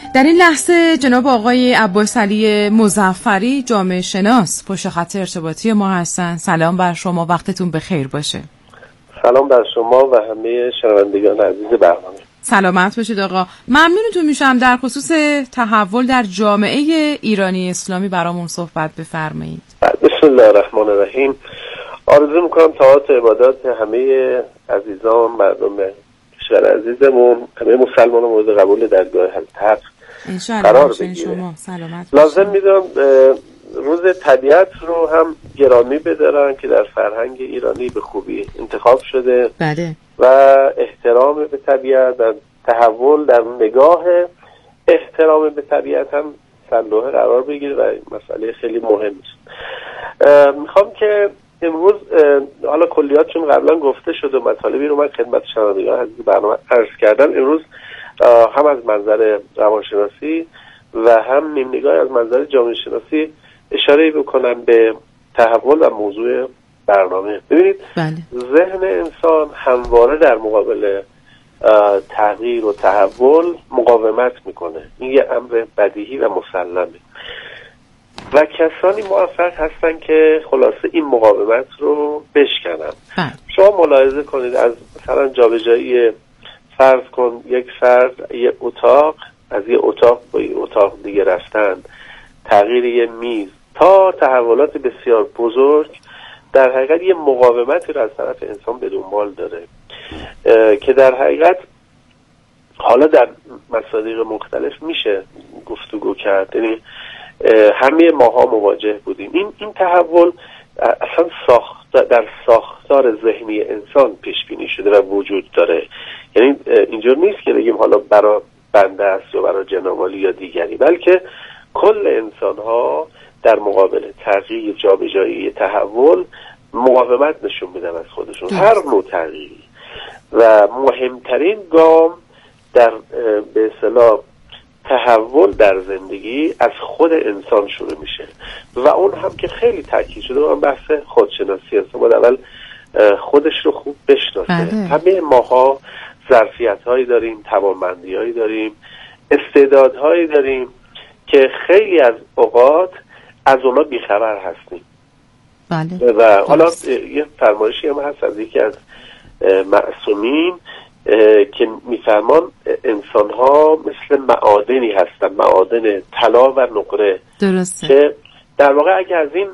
در این لحظه جناب آقای عباسعلی مظفری جامعه شناس پشت خط ارتباطی ما هستن. سلام بر شما، وقتتون بخیر باشه. سلام بر شما و همه شنوندگان عزیز برنامه. سلامت باشید آقا. ممنونتون میشم در خصوص تحول در جامعه ایرانی اسلامی برامون صحبت بفرمایید. بسم الله الرحمن الرحیم. آرزو میکنم طاعات عبادات همه عزیزان، مردم کشور عزیزمون، همه مسلمان مورد قبول درگاه حق قرار بگیره. لازم میدونم روز طبیعت رو هم گرامی بدارن که در فرهنگ ایرانی به خوبی انتخاب شده. بله. و احترام به طبیعت و تحول در نگاه احترام به طبیعت هم سلوحه قرار بگیره و مسئله خیلی مهم است. میخوام که امروز حالا کلیات چون قبلا گفته شد و مطالبی رو من خدمت شنوندگان عزیز برنامه عرض کردم، امروز هم از منظر روانشناسی و هم نیم نگاه از منظر جامعه شناسی اشاره بکنم به تحول و موضوع برنامه. ببینید ذهن انسان همواره در مقابل تغییر و تحول مقاومت میکنه. این یه امر بدیهی و مسلمه و کسانی موفق هستن که خلاصه این مقاومت رو بشکنن. شما ملاحظه کنید از مثلا جابجایی فرض کن یک فرد یه اتاق از یه اتاق با یه اتاق دیگه رفتن، تغییر یه میز تا تحولات بسیار بزرگ، در حقیقت یه مقاومتی رو از طرف انسان به دنبال داره که در حقیقت حالا در مصادیق مختلف میشه گفتگو کرد. یعنی همه ماها مواجه بودیم. این تحول اصلا در ساختار ذهنی انسان پیش بینی شده و وجود داره. یعنی اینجور نیست که بگیم حالا برای بنده است یا برای جنابالی یا دیگری، بلکه کل انسان ها در مقابل تغییر، جابجایی، تحول مقاومت نشون میدن از خودشون، هر نوع تغییری. و مهمترین گام در به اصطلاح تحول در زندگی از خود انسان شروع میشه و اون هم که خیلی تاکید شده اون بحث خودشناسی است. باید اول خودش رو خوب بشناسه. همه ماها ظرفیت هایی داریم، توانمندی هایی داریم، استعدادهایی داریم که خیلی از اوقات از اونا بیخبر هستیم. بله. و حالا یه فرمایشی هم هست از یکی از معصومین که میفرمان انسان ها مثل معادنی هستن، معادن طلا و نقره. درسته. که در واقع اگه از این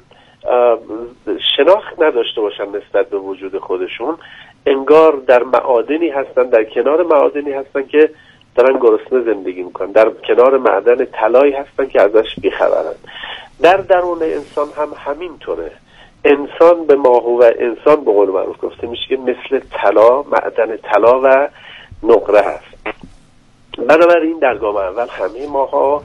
شناخت نداشته باشن نسبت به وجود خودشون، انگار در معادنی هستن، در کنار معادنی هستن که دارن گرسنه زندگی میکنن، در کنار معدن طلایی هستن که ازش بیخبرن. در درون انسان هم همینطوره. انسان به ماهو و انسان به قول معروف گفته میشه که مثل طلا، معدن طلا و نقره هست. بنابراین در گام اول همه ماها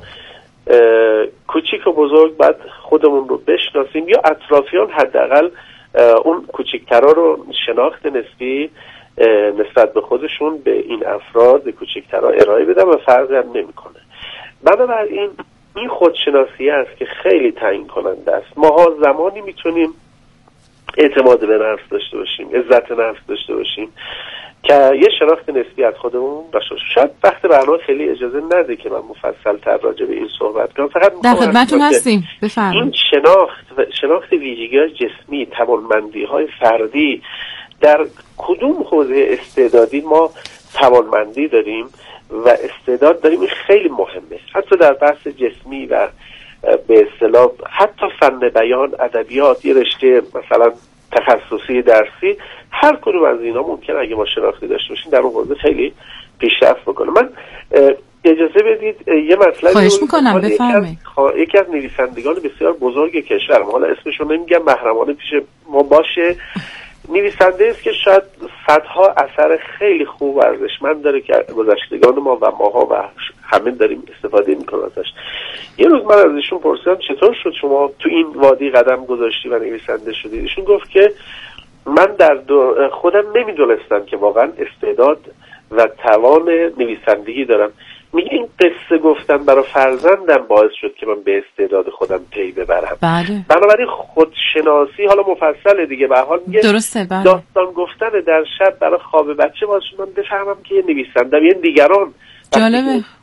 کوچیک و بزرگ باید خودمون رو بشناسیم یا اطرافیان حداقل اون کوچیکترا رو شناخت نسبی نسبت به خودشون به این افراد کوچیکترا ارائه بدن و فرقی هم نمیکنه. بنابراین این خودشناسی است که خیلی تعیین کننده است. ماها زمانی میتونیم اعتماد به نفس داشته باشیم، عزت نفس داشته باشیم که یه شناخت نسبی از خودمون باشه. شاید وقت برنامه خیلی اجازه نده که من مفصل تر راجع به این صحبت کنم، فقط در خدمتتون هستیم. بفرمایید. این شناخت ویژگی‌های جسمی، توانمندی‌های فردی، در کدوم حوزه استعدادی ما توانمندی داریم و استعداد داریم، این خیلی مهمه. حتی در بحث جسمی و به اصطلاح حتی فن بیان، ادبیات، یه رشته مثلا تخصصی درسی، هر کدوم از اینا ممکنه اگه ما شناختی داشته باشیم در اون حوزه خیلی پیشرفت بکنه. من اجازه بدید یه مطلبی خواهش میکنم بفرمایید. یکی از نویسندگان بسیار بزرگ کشور، حالا اسمشو نمیگم محرمانه پیش ما باشه، نویسنده است که شاید صدها اثر خیلی خوب و ارزشمند داره که گذشتگان ما و ماها و همه داریم استفاده میکنیم ازش. یه روز من از ایشون پرسیدم چطور شد شما تو این وادی قدم گذاشتی و نویسنده شدی؟ ایشون گفت که من در خودم نمیدونستم که واقعا استعداد و توان نویسندگی دارم. میگه این قصه گفتن برای فرزندم باعث شد که من به استعداد خودم پی ببرم. بله. بنابراین خودشناسی حالا مفصله دیگه، به هر حال میگه درسته. بله. داستان گفتن در شب برای خواب بچه باعث شد من بفهمم که یه نویسندم، یه دیگران جالبه.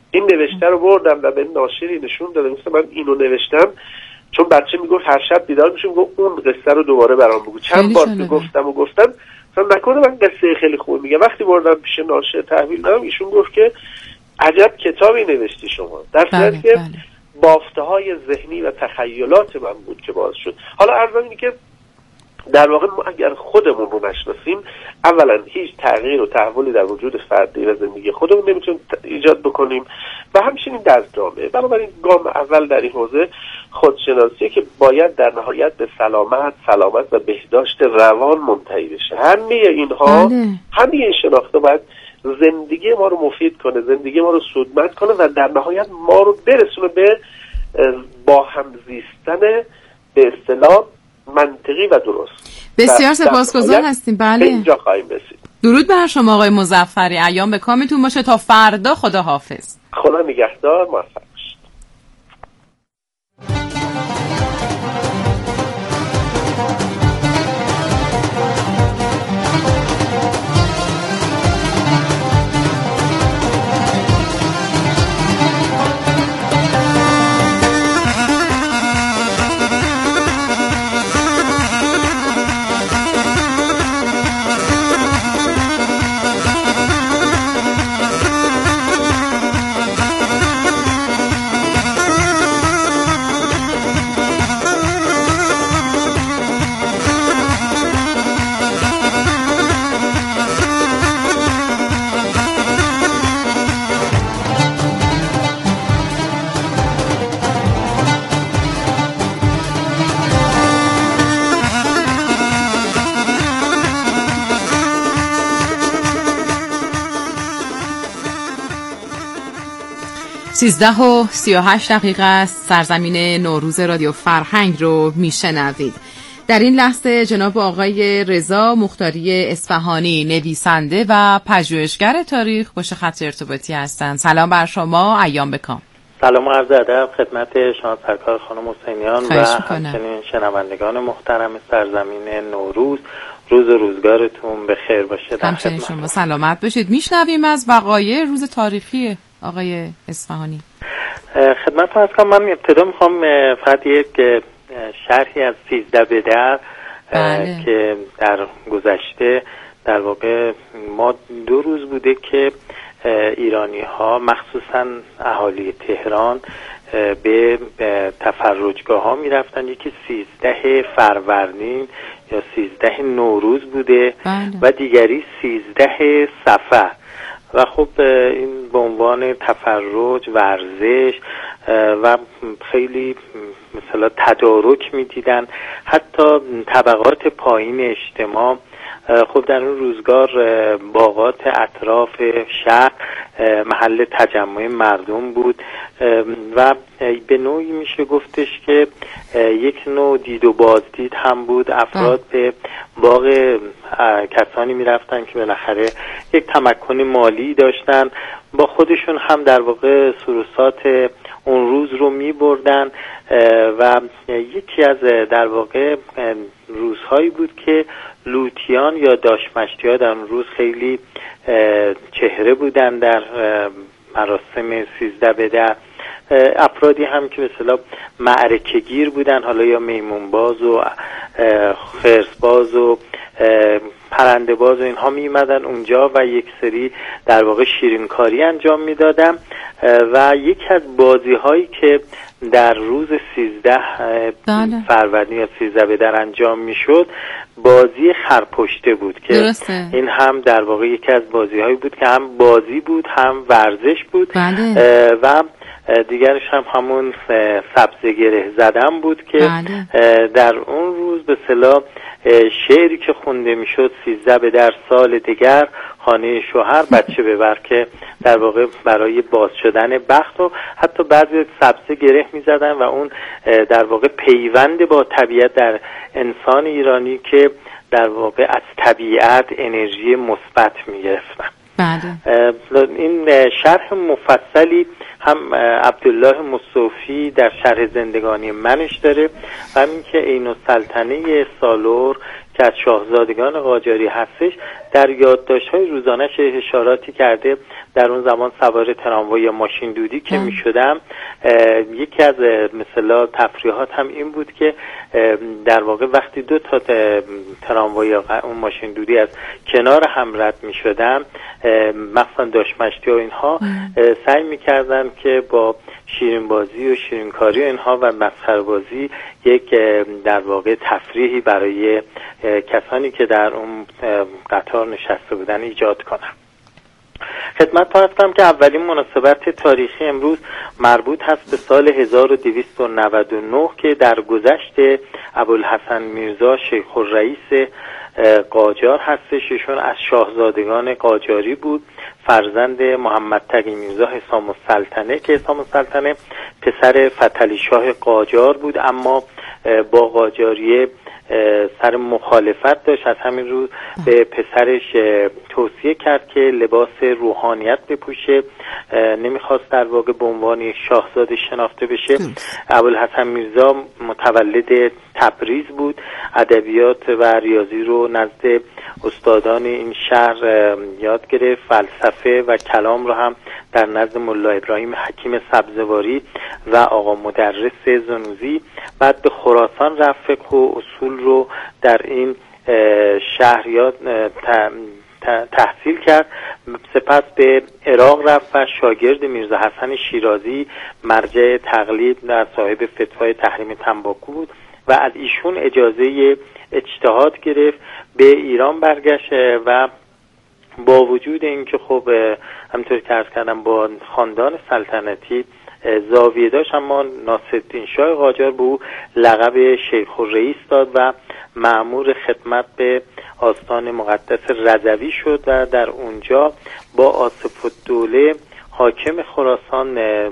این نوشته رو بردم و به ناشری نشون دادم، مثلا من اینو نوشتم، چون بچه میگفت هر شب بیدار میشه میگفت اون قصه رو دوباره برام بگو. چند بار که گفتم مثلا نکنه من قصه خیلی خوب میگم. وقتی بردم پیش ناشر تحویل دادم، ایشون گفت که عجب کتابی نوشتی شما، در صورتی که بافته های ذهنی و تخیلات من بود که باز شد. حالا عرضم اینه که در واقع ما اگر خودمون رو نشناسیم، اولا هیچ تغییر و تحولی در وجود فردی و زندگی خودمون نمیتونیم ایجاد بکنیم و همچنین در جامعه. بنابراین گام اول در این حوزه خودشناسیه که باید در نهایت به سلامت و بهداشت روان منتهی بشه. همه اینها، همه این شناخته باید زندگی ما رو مفید کنه، زندگی ما رو سودمند کنه و در نهایت ما رو برسونه به با هم زیستن به اصطلاح منطقی و درست. بسیار سپاسگزار هستیم. بله، اینجا خواهیم رسید. درود بر شما آقای مظفری، ایام به کامتون باشه. تا فردا، خدا حافظ. خدا نگهدار، موفق باشید. سیزده و 38 دقیقه است. سرزمین نوروز رادیو فرهنگ رو میشنوید. در این لحظه جناب آقای رضا مختاری اصفهانی، نویسنده و پژوهشگر تاریخ، پشت خط ارتباطی هستند. سلام بر شما، ایام بکام. سلام و عرض ادب خدمت شما سرکار خانم حسینیان و همچنین شنوندگان محترم سرزمین نوروز. روز و روزگارتون به خیر باشه. همچنین شما سلامت باشید. میشنویم از وقایع روز تاریخی آقای اصفهانی. خدمتتون هستم. من ابتدا میخوام فقط یک شرحی از 13 بدر که در گذشته در واقع ما 2 روز بوده که ایرانی ها مخصوصا اهالی تهران به تفرجگاه ها می رفتن. یکی 13 فروردین یا 13 نوروز بوده و دیگری 13 صفر و خب این به عنوان تفرج، ورزش و خیلی مثلا تدارک می دیدن. حتی طبقات پایین اجتماع خب در اون روزگار باغات اطراف شهر محل تجمع مردم بود و به نوعی میشه گفتش که یک نوع دید و بازدید هم بود. افراد به باغ کسانی میرفتن که بالاخره یک تمکن مالی داشتن، با خودشون هم در واقع سروسات اون روز رو میبردن و یکی از در واقع روزهایی بود که لوتیان یا داشمشتی ها در اون روز خیلی چهره بودن در مراسم 13 بدر. افرادی هم که به اصطلاح معرکه گیر بودن، حالا یا میمون باز و خرس باز و پرنده باز و اینها می اومدن اونجا و یک سری در واقع شیرینکاری انجام میدادن و یکی از بازی هایی که در روز 13 فروردین یا 13 بدر انجام میشد بازی خرپشته بود که درسته. این هم در واقع یکی از بازی هایی بود که هم بازی بود هم ورزش بود و دیگرش هم همون سبزه گره زدن بود که در اون روز به اصطلاح شعری که خونده میشد 13 بدر سال دیگر خانه شوهر بچه ببر که در واقع برای باز شدن بخت و حتی بعضی سبزه گره میزدن و اون در واقع پیوند با طبیعت در انسان ایرانی که در واقع از طبیعت انرژی مثبت میگرفتن. این شرح مفصلی هم عبدالله مصطفی در شرح زندگانی منش داره و همین که عین السلطنه سالور که از شاهزادگان قاجاری هستش در یادداشت‌های روزانه‌اش اشاراتی کرده. در اون زمان سوار تراموای یا ماشین دودی که می‌شدم، یکی از مثلا تفریحات هم این بود که در واقع وقتی دو تا تراموای یا اون ماشین دودی از کنار هم رد می‌شدم، مثلا داشمشتی و اینها سعی می‌کردن که با شیرین بازی و شیرین کاری و اینها و مسخره بازی یک در واقع تفریحی برای کسانی که در اون قطار نشسته بودن ایجاد کنم. خدمتتون هستم که اولین مناسبت تاریخی امروز مربوط هست به سال 1299 که در گذشت ابوالحسن میرزا شیخ الرئیس قاجار هستش. ایشون از شاهزادگان قاجاری بود، فرزند محمد تقی میرزا حسام السلطنه که حسام السلطنه پسر فتحعلی شاه قاجار بود، اما با قاجاریه سر مخالفت داشت. از همین رو به پسرش توصیه کرد که لباس روحانیت بپوشه، نمیخواست در واقع به عنوان یک شاهزاده شناخته بشه. ابوالحسن میرزا متولد تبریز بود، ادبیات و ریاضی رو نزد استادان این شهر یاد گرفت، فلسفه و کلام رو هم در نزد ملا ابراهیم حکیم سبزواری و آقا مدرس زنوزی. بعد به خراسان رفت، فقه و اصول رو در این شهر یاد تحصیل کرد. سپس به عراق رفت و شاگرد میرزا حسن شیرازی مرجع تقلید در صاحب فتوای تحریم تنباکو بود و از ایشون اجازه اجتهاد گرفت. به ایران برگشت و با وجود اینکه خب همونطور که عرض کردم با خاندان سلطنتی زاویه داشت، اما ناصرالدین شاه قاجار به او لقب شیخ الرئیس داد و مأمور خدمت به آستان مقدس رضوی شد و در اونجا با آصف الدوله حاکم خراسان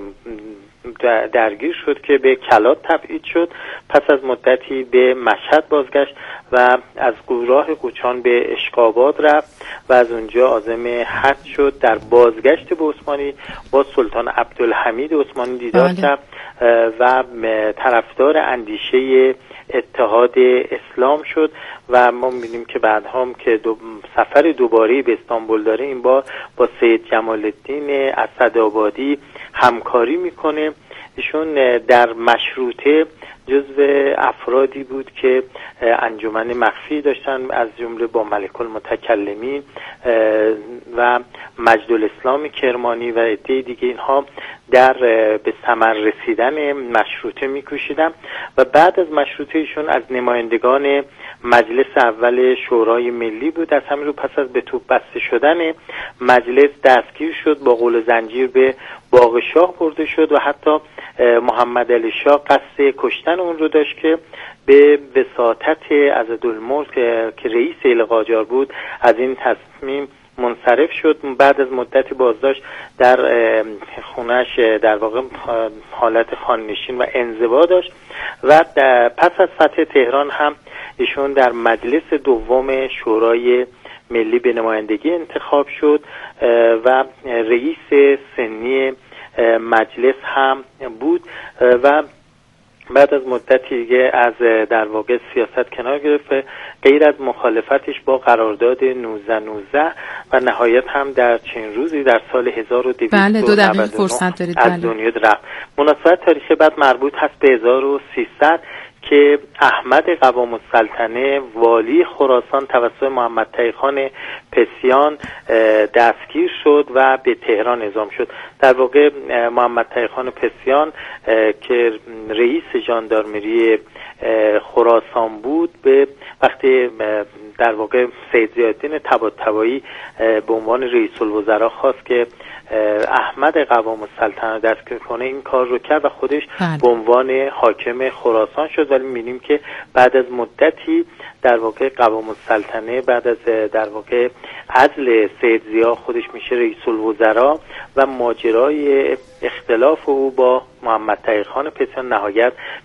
درگیر شد که به کلات تبعید شد. پس از مدتی به مشهد بازگشت و از راه قوچان به اشقاباد رفت و از اونجا عازم حج شد. در بازگشت به عثمانی با سلطان عبدالحمید عثمانی دیدار کرد و طرفدار اندیشه اتحاد اسلام شد و ما می‌بینیم که بعدها هم که سفر دوباره به استانبول داره، این بار با سید جمال الدین اسدآبادی همکاری میکنه. ایشون در مشروطه جزو افرادی بود که انجمن مخفی داشتن، از جمله با ملک المتکلمین و مجد الاسلام کرمانی و عده دیگه. اینها در به ثمر رسیدن مشروطه میکوشیدن و بعد از مشروطه ایشون از نمایندگان مجلس اول شورای ملی بود. از همین رو پس از به توپ بسته شدن مجلس دستگیر شد، با قول زنجیر به باغ شاه برده شد و حتی محمد علی شاه قصد کشتن اون رو داشت که به وساطت عضدالملک که رئیس ایل قاجار بود از این تصمیم منصرف شد. بعد از مدتی بازداشت در خونش در واقع حالت خاننشین و انزوا داشت و پس از فتح تهران هم ایشون در مجلس دوم شورای ملی به نمایندگی انتخاب شد و رئیس سنی مجلس هم بود و بعد از مدتی دیگه از در واقع سیاست کنار گرفت، غیر از مخالفتش با قرارداد 1919 و نهایت هم در چند روزی در سال 1299 فرصت دارید از دنیا رفت. مناسبت تاریخی بعد مربوط هست به 1300 که احمد قوام السلطنه والی خراسان توسط محمد تقی خان پسیان دستگیر شد و به تهران اعزام شد. در واقع محمد تقی خان پسیان که رئیس ژاندارمری خراسان بود، به وقتی در واقع سید ضیاءالدین طباطبایی به عنوان رئیس الوزراء خواست که احمد قوام السلطنه دستگیر کنه، این کار رو کرد و خودش به عنوان حاکم خراسان شد. ولی می‌بینیم که بعد از مدتی در واقع قوام السلطنه بعد از در واقع عزل سید ضیاء خودش میشه رئیس الوزراء و ماجرای اختلاف او با محمد تقی خان پسیان نهایت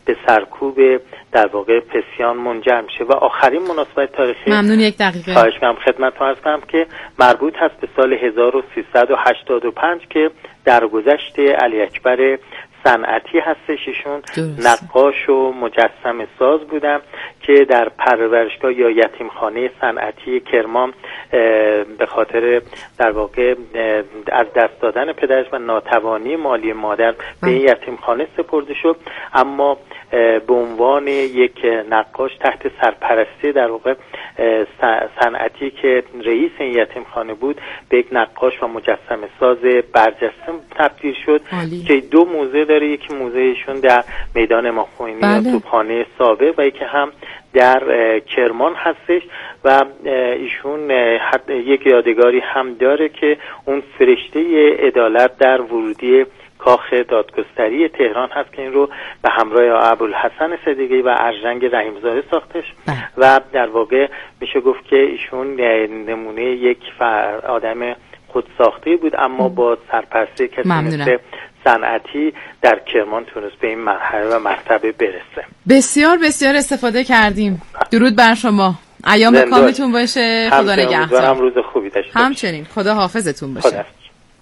به سرکوب در واقع پسیان منجر میشه. و آخرین مناسبت تاریخی، ممنون، یک دقیقه خواهش می‌کنم خدمتتون عرض کنم که مربوط هست به سال 1385 که در گذشت علی اکبر صنعتی هستش. ایشون نقاش و مجسمه ساز بودن که در پرورشگاه یا یتیمخانه صنعتی کرمان به خاطر در واقع از دست دادن پدرش و ناتوانی مالی مادر به این یتیمخانه سپرده شد، اما به عنوان یک نقاش تحت سرپرستی در واقع صنعتی که رئیس این یتیمخانه بود به یک نقاش و مجسمه ساز برجسته تبدیل شد که دو موزه داره، یکی موزهشون در میدان امام خمینی یا توپخانه سابق و یکی هم در کرمان هستش و ایشون یک یادگاری هم داره که اون فرشته عدالت در ورودی کاخ دادگستری تهران هست که این رو به همراه ابوالحسن صدیقی و ارژنگ رحیم‌زاده ساختش و در واقع میشه گفت که ایشون نمونه یک آدم خودساخته بود، اما با سرپرستی کسی مثل صنعتی در کرمان تونست به این مرحله و مرتبه برسه. بسیار بسیار استفاده کردیم. درود بر شما، ایام کامتون باشه، خدا نگهدار. روز خوبی داشته باشید. همچنین، خدا حافظتون باشه. خدا.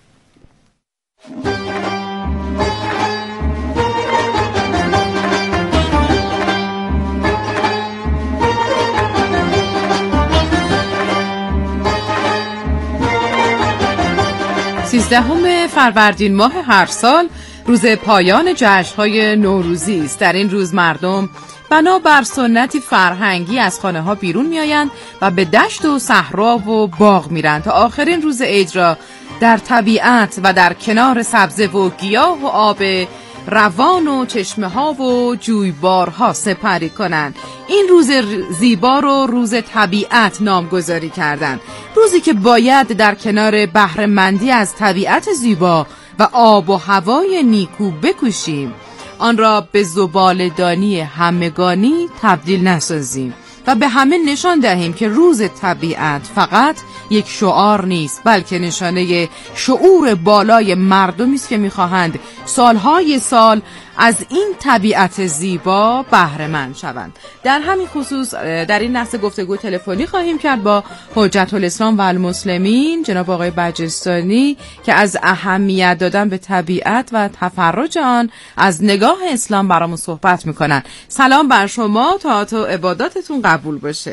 13 فروردین ماه هر سال روز پایان جشن‌های نوروزی است. در این روز مردم بنا بر سنتی فرهنگی از خانه‌ها بیرون می‌آیند و به دشت و صحرا و باغ میرند تا آخرین روز عید را در طبیعت و در کنار سبزه و گیاه و آب روان و چشمه‌ها و جویبارها سپری کنند. این روز زیبا رو روز طبیعت نامگذاری کردند، روزی که باید در کنار بهره‌مندی از طبیعت زیبا و آب و هوای نیکو بکوشیم، آن را به زباله‌دانی همگانی تبدیل نسازیم و به همه نشان دهیم که روز طبیعت فقط یک شعار نیست، بلکه نشانه شعور بالای مردمی است که می‌خواهند سالهای سال از این طبیعت زیبا بهره مند شوند. در همین خصوص در این لحظه گفتگو تلفنی خواهیم کرد با حجت الاسلام و المسلمین جناب آقای بجستانی که از اهمیت دادن به طبیعت و تفرج آن از نگاه اسلام برامون صحبت میکنن. سلام بر شما، طاعت و عباداتتون قبول باشه.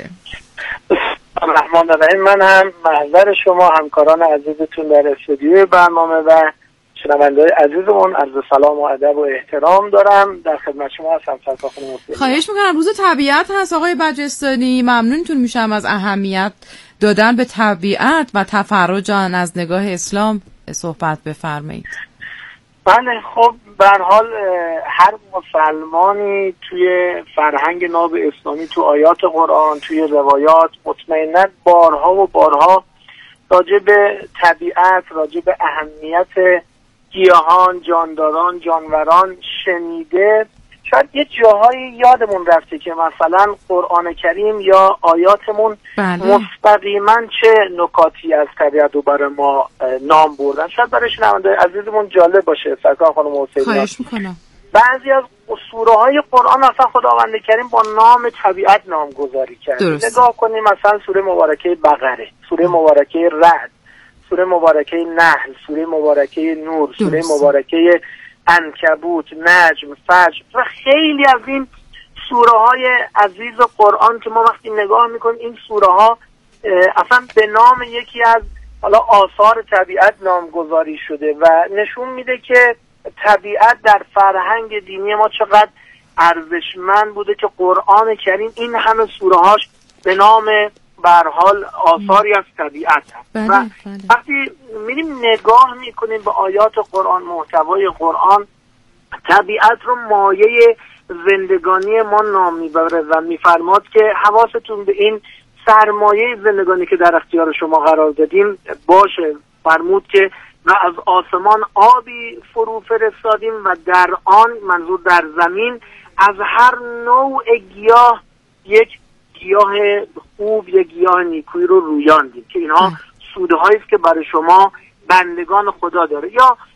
الرحمن الرحیم. من هم محضر شما همکاران عزیزتون در استودیوی برنامه و شنونده‌های عزیزمون عرض سلام و ادب و احترام دارم. در خدمت شما هستم سرکار خانم مسلمی. خواهش میکنم. روز طبیعت هست آقای بجستانی، ممنونتون میشم از اهمیت دادن به طبیعت و تفرج آن از نگاه اسلام صحبت بفرمایید. بله، خب به هر حال هر مسلمانی توی فرهنگ ناب اسلامی، تو آیات قرآن، توی روایات مطمئناً بارها و بارها راجع به طبیعت، راجع به اهمیت گیاهان، جانداران، جانوران شنیده. شاید یه جاهایی یادمون رفته که مثلا قرآن کریم یا آیاتمون مستقیما چه نکاتی از طبیعت رو برای ما نام بردن. شاید برای شنونده عزیزمون جالب باشه سرکار خانم حسینی. خواهش میکنم. بعضی از سوره های قرآن اصلا خداوند کریم با نام طبیعت نامگذاری کرده. نگاه کنیم مثلا سوره مبارکه بقره، سوره مبارکه رعد، سوره مبارکه نحل، سوره مبارکه نور، سوره مبارکه عنکبوت، نجم، فجر و خیلی از این سوره های عزیز قرآن که ما وقتی نگاه میکنیم این سوره ها اصلا به نام یکی از حالا آثار طبیعت نامگذاری شده و نشون میده که طبیعت در فرهنگ دینی ما چقدر ارزشمند بوده که قرآن کریم این همه سوره هاش به نام به هر حال آثاری از طبیعت هست. و وقتی میریم نگاه میکنیم به آیات قرآن، محتوای قرآن، طبیعت رو مایه زندگانی ما نام میبره و میفرماد که حواستون به این سرمایه زندگانی که در اختیار شما قرار دادیم باشه. فرمود که و از آسمان آبی فرو فرستادیم و در آن، منظور در زمین، از هر نوع گیاه یک گیاه خوب، یک گیاه نیکویی رو رویاندیم که اینها سودهایی است که برای شما بندگان خدا داره. یا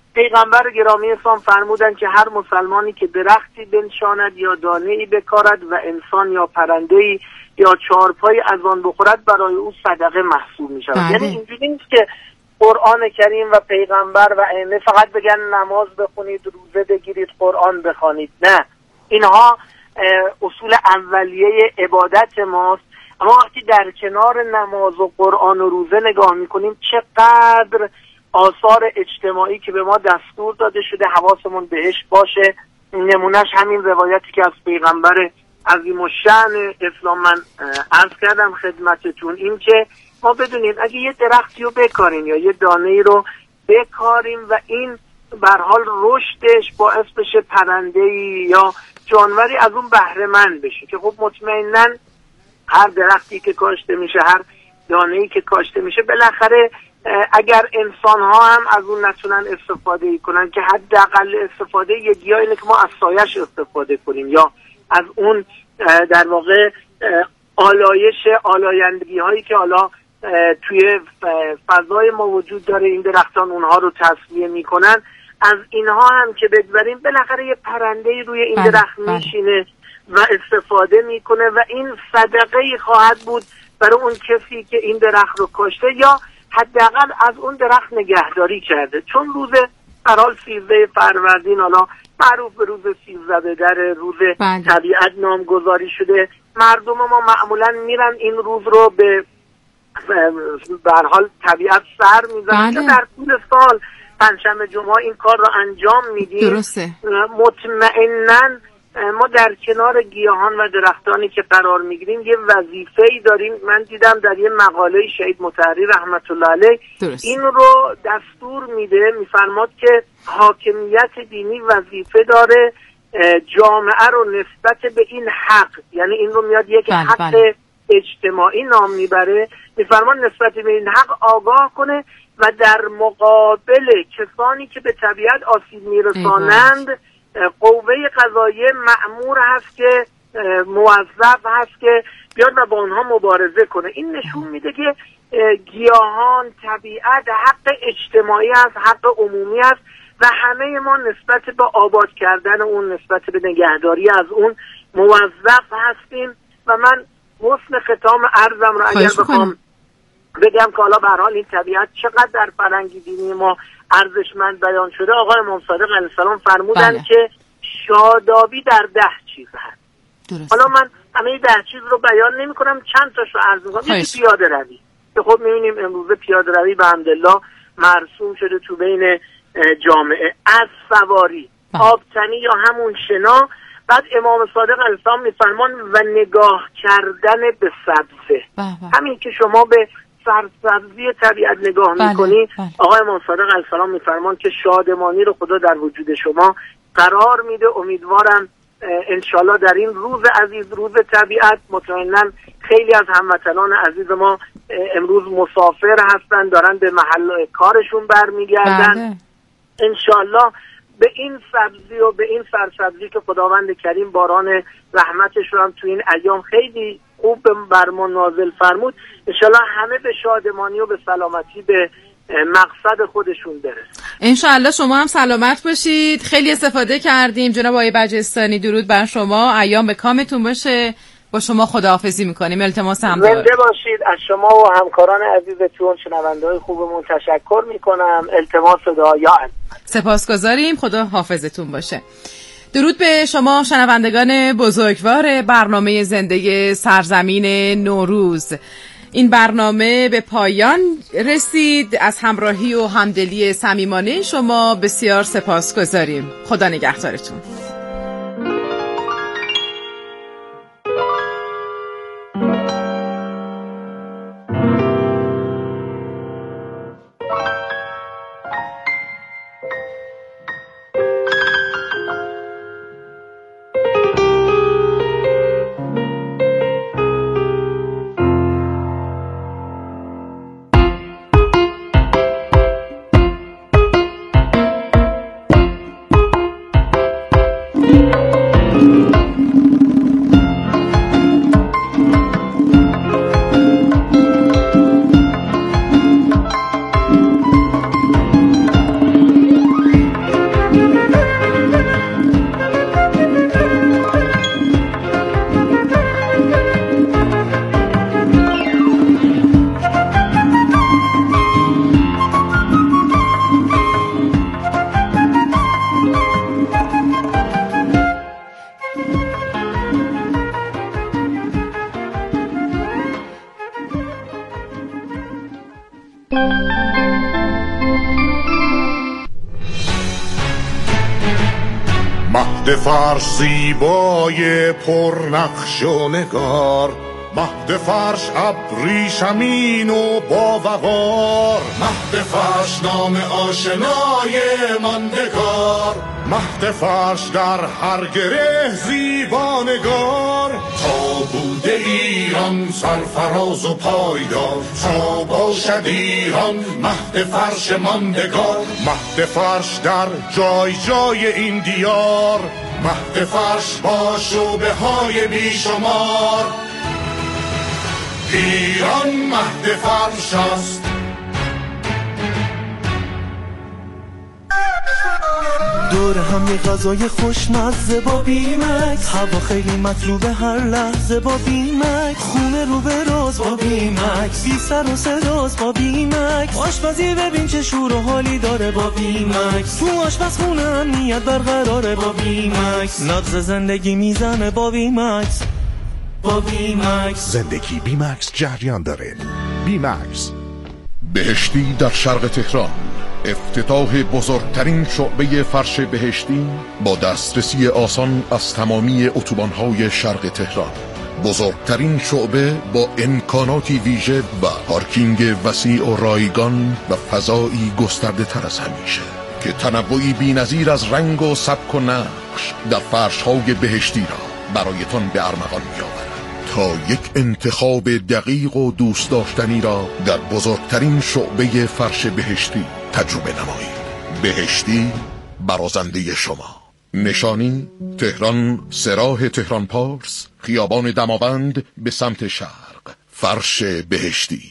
پیغمبر گرامی اسلام فرمودند که هر مسلمانی که درختی بنشاند یا دانه‌ای بکارد و انسان یا پرنده‌ای یا چهارپایی از آن بخورد برای او صدقه محسوب می‌شود. یعنی اینجوری نیست که قرآن کریم و پیغمبر و ائمه فقط بگن نماز بخونید، روزه بگیرید، قرآن بخوانید. نه، اینها اصول اولیه عبادت ماست. اما وقتی در کنار نماز و قرآن و روزه نگاه میکنیم چقدر آثار اجتماعی که به ما دستور داده شده حواسمون بهش باشه. نمونهش همین روایتی که از پیغمبر عظیم الشأن اسلام من عرض کردم خدمتتون، این که ما بدونیم اگه یه درختی رو بکاریم یا یه دانه‌ای رو بکاریم و این به هر حال رشدش باعث بشه پرنده‌ای یا جانوری از اون بهره مند بشه، که خب مطمئناً هر درختی که کاشته میشه، هر دانه‌ای که کاشته میشه، بالاخره اگر انسان ها هم از اون نتونن استفاده کنن که حداقل استفاده یه اینه که ما از سایش استفاده کنیم یا از اون در واقع آلایندگی هایی که حالا توی فضای ما وجود داره این درختان اونها رو تصفیه میکنن، از اینها هم که بگذاریم بالاخره یه پرنده‌ای روی این درخت میشینه و استفاده میکنه و این صدقه‌ای خواهد بود برای اون کسی که این درخت رو کاشته یا حداقل از اون درخت نگهداری کرده. چون روز برحال 13 فروردین حالا معروف به روز 13 بدر، روز طبیعت نامگذاری شده، مردم ما معمولا میرن این روز رو به برحال طبیعت سر میزنن که در طول سال پنجشنبه جمعه این کار رو انجام میدیم. درسته. مطمئناً ما در کنار گیاهان و درختانی که قرار میگیریم یه وظیفه‌ای داریم. من دیدم در یه مقاله شهید مطهری رحمت الله علیه این رو دستور میده، میفرماد که حاکمیت دینی وظیفه داره جامعه رو نسبت به این حق، یعنی این رو میاد یک حق اجتماعی نام میبره، میفرماد نسبت به این حق آگاه کنه و در مقابل کسانی که به طبیعت آسیب میرسانند قوه قضاییه مأمور هست که موظف هست که بیاد و با اونها مبارزه کنه. این نشون میده که گیاهان، طبیعت حق اجتماعی است، حق عمومی است و همه ما نسبت به آباد کردن اون، نسبت به نگهداری از اون موظف هستیم. و من حسن ختام عرضم رو اگر بخوام بگم که حالا به هر حال این طبیعت چقدر در فرهنگ دینی ما ارزشمند بیان شده، آقای امام صادق علیه السلام فرمودن که شادابی در 10 چیز هست. حالا من همه 10 چیز رو بیان نمی کنم، چند تاش رو عرض می‌کنم. یکی پیاده روی که خب می‌بینیم امروز پیاده روی به حمدالله مرسوم شده تو بین جامعه، از سواری، آبتنی یا همون شنا. بعد امام صادق علیه السلام می‌فرمان و نگاه کردن به سبزه. همین که شما به سرسبزی طبیعت نگاه میکنی، آقای امام صادق علیه السلام میفرمان که شادمانی رو خدا در وجود شما قرار میده. امیدوارم انشالله در این روز عزیز، روز طبیعت، مطمئناً خیلی از هموطنان عزیز ما امروز مسافر هستن، دارن به محل کارشون برمیگردن. انشالله به این سبزی و به این سرسبزی که خداوند کریم باران رحمتش رو هم تو این ایام خیلی خوب بر ما نازل فرمود، انشالله همه به شادمانی و به سلامتی به مقصد خودشون برسن. انشالله شما هم سلامت باشید. خیلی استفاده کردیم جناب آقای بجستانی، درود بر شما، ایام به کامتون باشه. با شما خداحافظی میکنیم. التماس هم دارم. زنده باشید. از شما و همکاران عزیزتون، شنونده‌های خوبمون تشکر میکنم. التماس دعا. سپاسگزاریم. خدا حافظتون باشه. درود به شما شنوندگان بزرگوار برنامه زنده سرزمین نوروز. این برنامه به پایان رسید. از همراهی و همدلی صمیمانه شما بسیار سپاسگزاریم. خدا نگهدارتون. مهد فرش زیبای پرنقش و نگار، مهد فرش ابریشمین و باوقار، مهد فرش نام آشنای ماندگار، مهد فرش در هر گره زیبانگار. تا بوده ایران سرفراز و پایدار، تا باشد ایران مهد فرش ماندگار. مهد فرش در جای جای این دیار، مهد فرش با شعبه های بیشمار. ایران مهد فرش است. دور هم یه غذای خوشمزه با بیمکس، هوا خیلی مطلوبه هر لحظه با بیمکس، خونه رو به راز با بیمکس، بی سر و صداست با بیمکس، آشپزی ببین چه شور و حالی داره با بیمکس، تو آشپزخونه امنیت برقراره با بیمکس، نبض زندگی میزنه با بیمکس. با بیمکس زندگی بیمکس جریان داره. بیمکس. بهشتی در شرق تهران، افتتاح بزرگترین شعبه فرش بهشتی با دسترسی آسان از تمامی اتوبان‌های شرق تهران. بزرگترین شعبه با امکاناتی ویژه و پارکینگ وسیع و رایگان و فضایی گسترده تر از همیشه که تنوعی بی‌نظیر از رنگ و سبک و نقش در فرش‌های بهشتی را برایتان به ارمغان می‌آورد تا یک انتخاب دقیق و دوست داشتنی را در بزرگترین شعبه فرش بهشتی تجربه نمایید. بهشتی برازنده شما. نشانی تهران، سراح تهران پارس، خیابان دماوند به سمت شرق. فرش بهشتی.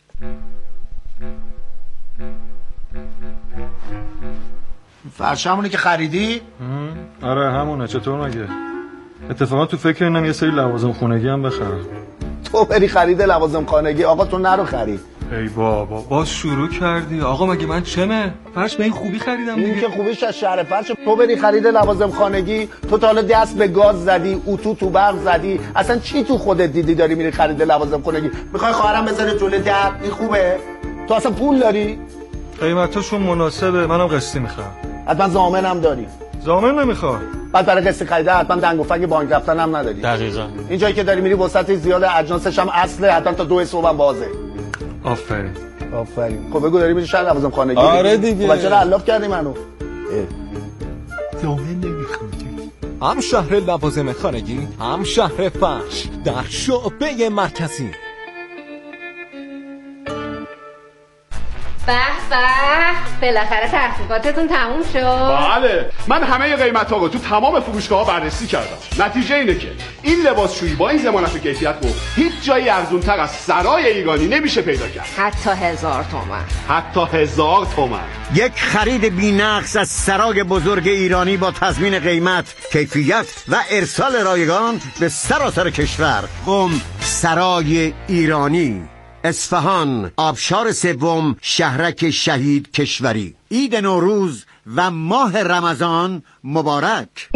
فرش همونه که خریدی؟ آره همونه. چطور مگه؟ اتفاقا تو فکر اینم یه سری لوازم خونگی هم بخرم. تو بری خرید لوازم خانگی؟ آقا تو نرو خرید. ای بابا باز شروع کردی. آقا مگه من چمه؟ فرش به این خوبی خریدم دیگه. این که خوبیش از شهر فرش. تو بری خرید لوازم خانگی، تو تا حالا دست به گاز زدی، اتو تو برق زدی، اصلا چی تو خودت دیدی داری میری خرید لوازم خانگی؟ میخوای خواهرم بذاره جلوی در؟ این خوبه؟ تو اصلا پول داری؟ قیمتاشون مناسبه، منم قسطی میخوام. حتما ضامنم داری؟ ضامن نمیخوام. بعد برای قسط خریده حتما دنگ و فنگ بانک رفتن هم نداری. دقیقاً. این جایی که داری میری وسط زیاد اجناسش هم اصله، حتما تا 2 صبح هم بازه. آفرین. خب بگو داری میری شهر لوازم خانگی؟ آره دیگه. خب چرا علاف کردی منو؟ ضامن نمیخوام. هم شهر لوازم خانگی، هم شهر فرش در شعبه مرکزی. به بالاخره تحقیقاتتون تموم شد. بله من همه قیمت ها رو تو تمام فروشگاه ها بررسی کردم. نتیجه اینه که این لباسشویی با این ضمانت و کیفیت رو هیچ جایی ارزون‌تر از سرای ایرانی نمیشه پیدا کرد. حتی 1000 تومان. حتی 1000 تومان. یک خرید بی‌نقص از سرای بزرگ ایرانی با تضمین قیمت، کیفیت و ارسال رایگان به سراسر کشور. قم سرای ایرانی، اصفهان، آبشار سوم، شهرک شهید کشوری. عید نوروز و ماه رمضان مبارک.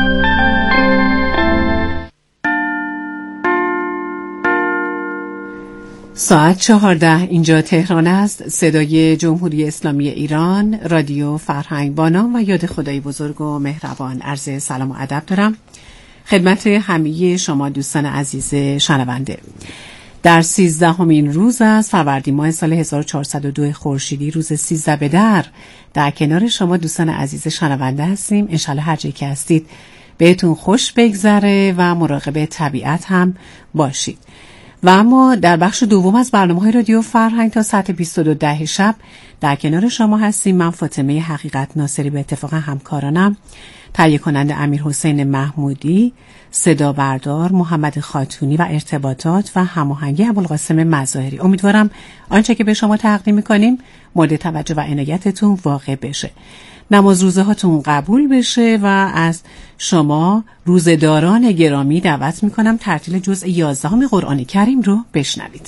ساعت 14 اینجا تهران است. صدای جمهوری اسلامی ایران، رادیو فرهنگ. با نام و یاد خدای بزرگ و مهربان عرض سلام و ادب دارم خدمت همه شما دوستان عزیز شنونده. در 13مین روز از فروردین ماه سال 1402 خورشیدی، روز 13 به در کنار شما دوستان عزیز شنونده هستیم. انشالله هر جایی که هستید بهتون خوش بگذره و مراقب طبیعت هم باشید. و اما در بخش دوم از برنامه‌های رادیو فرهنگ تا ساعت 22 شب در کنار شما هستیم. من فاطمه حقیقت ناصری به اتفاق همکارانم، تهیه کننده امیر حسین محمودی، صدا بردار محمد خاتونی و ارتباطات و هماهنگی ابوالقاسم مظاهری. امیدوارم آنچه که به شما تقدیم می‌کنیم مورد توجه و عنایتتون واقع بشه. نماز روزه هاتون قبول بشه و از شما روزه‌داران گرامی دعوت می‌کنم ترتیل جزء 11 قرآن کریم رو بشنوید.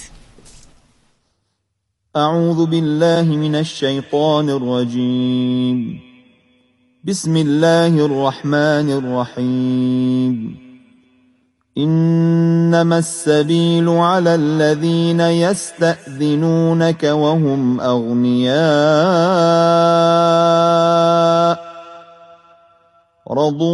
اعوذ بالله من الشیطان الرجیم. بسم الله الرحمن الرحیم. إنما السبيل على الذين يستأذنونك وهم أغنياء رضوا